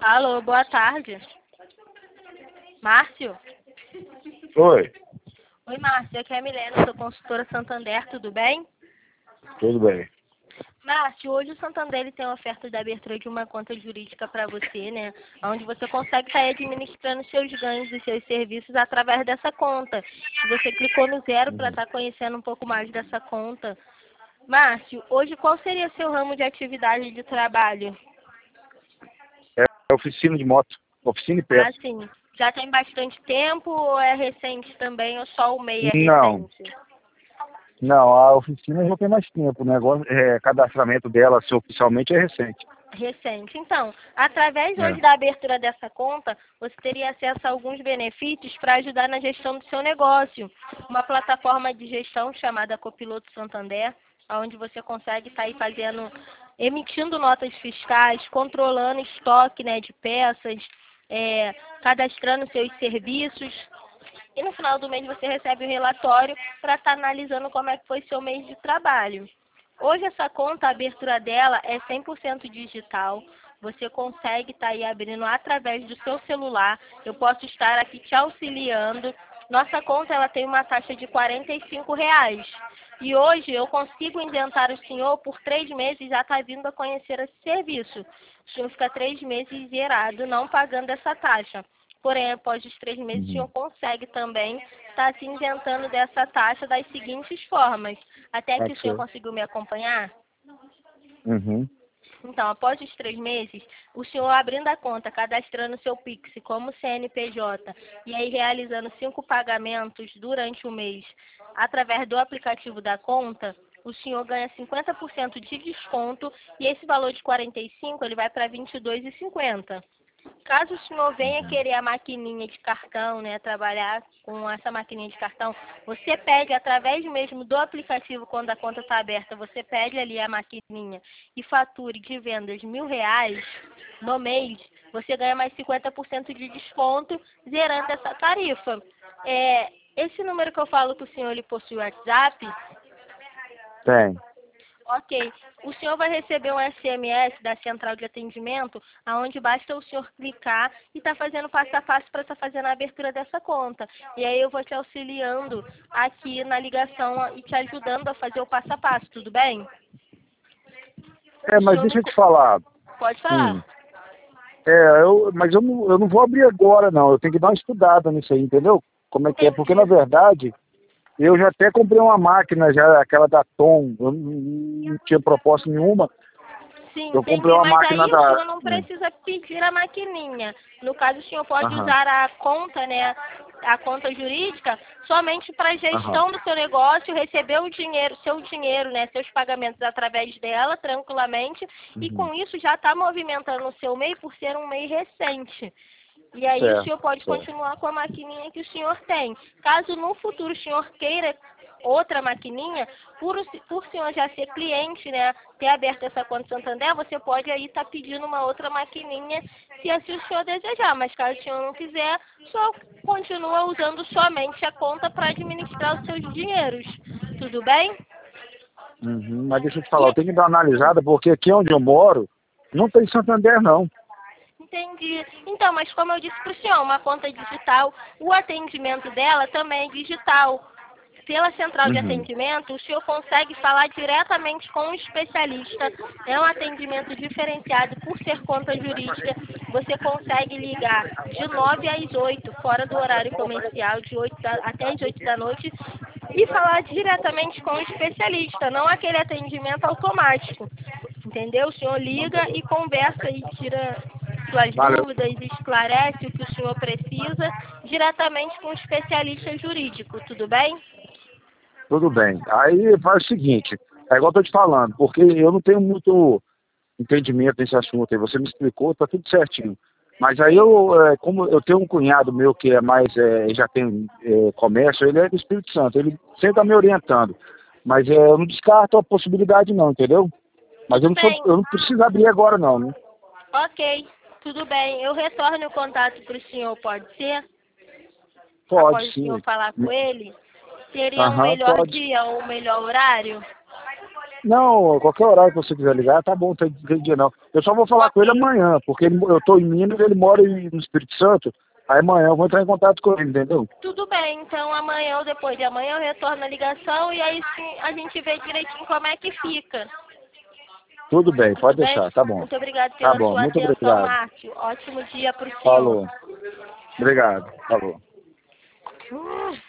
Alô, boa tarde. Márcio? Oi, Oi, Márcio. Aqui é a Milena, sou consultora Santander, tudo bem? tudo bem. Márcio, hoje o Santander ele tem uma oferta de abertura de uma conta jurídica para você, né? Onde você consegue estar administrando seus ganhos e seus serviços através dessa conta. Você clicou no zero para estar conhecendo um pouco mais dessa conta. Márcio, hoje qual seria seu ramo de atividade de trabalho? É oficina de moto, oficina e Ah, peça. sim. Já tem bastante tempo ou é recente também ou só o MEI é Não, recente? não, a oficina já tem mais tempo. O negócio, cadastramento dela, se oficialmente, é recente. Recente. Então, através hoje É. da abertura dessa conta, você teria acesso a alguns benefícios para ajudar na gestão do seu negócio. Uma plataforma de gestão chamada Copiloto Santander, onde você consegue estar aí emitindo notas fiscais, controlando estoque, né, de peças, cadastrando seus serviços. E no final do mês você recebe o relatório para estar analisando como é que foi seu mês de trabalho. Hoje essa conta, a abertura dela é 100% digital. Você consegue estar aí abrindo através do seu celular. Eu posso estar aqui te auxiliando. Nossa conta ela tem uma taxa de R$ 45. E hoje eu consigo isentar o senhor por 3 meses e já está vindo a conhecer esse serviço. O senhor fica 3 meses zerado, não pagando essa taxa. Porém, após os 3 meses, o senhor consegue também estar se isentando dessa taxa das seguintes formas. Até aqui o senhor Ok. conseguiu me acompanhar? Uhum. Então, após os 3 meses, o senhor abrindo a conta, cadastrando seu Pix como CNPJ e aí realizando 5 pagamentos durante o mês através do aplicativo da conta, o senhor ganha 50% de desconto e esse valor de 45 ele vai para R$ 22,50. Caso o senhor venha querer a maquininha de cartão, né, trabalhar com essa maquininha de cartão, você pede através mesmo do aplicativo, quando a conta está aberta, você pede ali a maquininha e fature de vendas R$ 1.000 no mês, você ganha mais 50% de desconto, zerando essa tarifa. Esse número que eu falo que o senhor ele possui WhatsApp. Tem. Ok. O senhor vai receber um SMS da central de atendimento, aonde basta o senhor clicar e estar fazendo passo a passo para estar fazendo a abertura dessa conta. E aí eu vou te auxiliando aqui na ligação e te ajudando a fazer o passo a passo, tudo bem? O Mas senhor deixa eu te falar. pode Hum. falar. Mas eu não vou abrir agora, não. Eu tenho que dar uma estudada nisso aí, entendeu? Como é que é? Porque, na Entendi. verdade, eu já até comprei uma máquina, já aquela da Tom. Eu não tinha proposta nenhuma. Sim, Eu comprei entendi, uma mas máquina aí o da... senhor não precisa pedir a maquininha. No caso, o senhor pode Aham, usar a conta, né, a conta jurídica, somente para aham. gestão do seu negócio, receber o dinheiro, seu dinheiro, né, seus pagamentos através dela, tranquilamente, e Uhum. com isso já está movimentando o seu MEI por ser um MEI recente. E aí o Certo, senhor pode certo. continuar com a maquininha que o senhor tem. Caso no futuro o senhor queira outra maquininha, por senhor já ser cliente, né, ter aberto essa conta Santander, você pode aí estar pedindo uma outra maquininha, se assim o senhor desejar. Mas caso o senhor não quiser, só continua usando somente a conta para administrar os seus dinheiros. Tudo bem? Uhum. Mas deixa eu te falar, E eu tenho que dar uma analisada, porque aqui onde eu moro, não tem Santander, não. entendi. Então, mas como eu disse para o senhor, uma conta digital, o atendimento dela também é digital. Pela central de Uhum. atendimento, o senhor consegue falar diretamente com o especialista. É um atendimento diferenciado por ser conta jurídica. Você consegue ligar de 9 às 8, fora do horário comercial, de até às 8 da noite, e falar diretamente com o especialista, não aquele atendimento automático. Entendeu? O senhor liga e conversa e tira suas Valeu. dúvidas, esclarece o que o senhor precisa diretamente com o especialista jurídico, tudo bem? Tudo bem. Aí faz o seguinte, é igual eu tô te falando, porque eu não tenho muito entendimento nesse assunto aí. Você me explicou, tá tudo certinho. Mas aí Sim. como eu tenho um cunhado meu que é mais, já tem comércio, ele é do Espírito Santo, ele sempre tá me orientando. Mas eu não descarto a possibilidade não, entendeu? Mas Tudo bem. eu não preciso abrir agora não, né? Ok, tudo bem. Eu retorno o contato para o senhor, pode ser? Pode Após o senhor sim. falar com ele? Seria um Aham, melhor pode. dia ou um melhor horário? Não, qualquer horário que você quiser ligar, tá bom, tem dia não. Eu só vou falar com ele amanhã, porque eu tô em Minas e ele mora no Espírito Santo. Aí amanhã eu vou entrar em contato com ele, entendeu? Tudo bem, então amanhã ou depois de amanhã eu retorno a ligação e aí sim a gente vê direitinho como é que fica. Tudo bem, Tudo pode bem? deixar, tá bom. Muito obrigada Tá pela bom, sua muito atenção, obrigado. Márcio. Ótimo dia para o senhor. Falou. Obrigado, falou.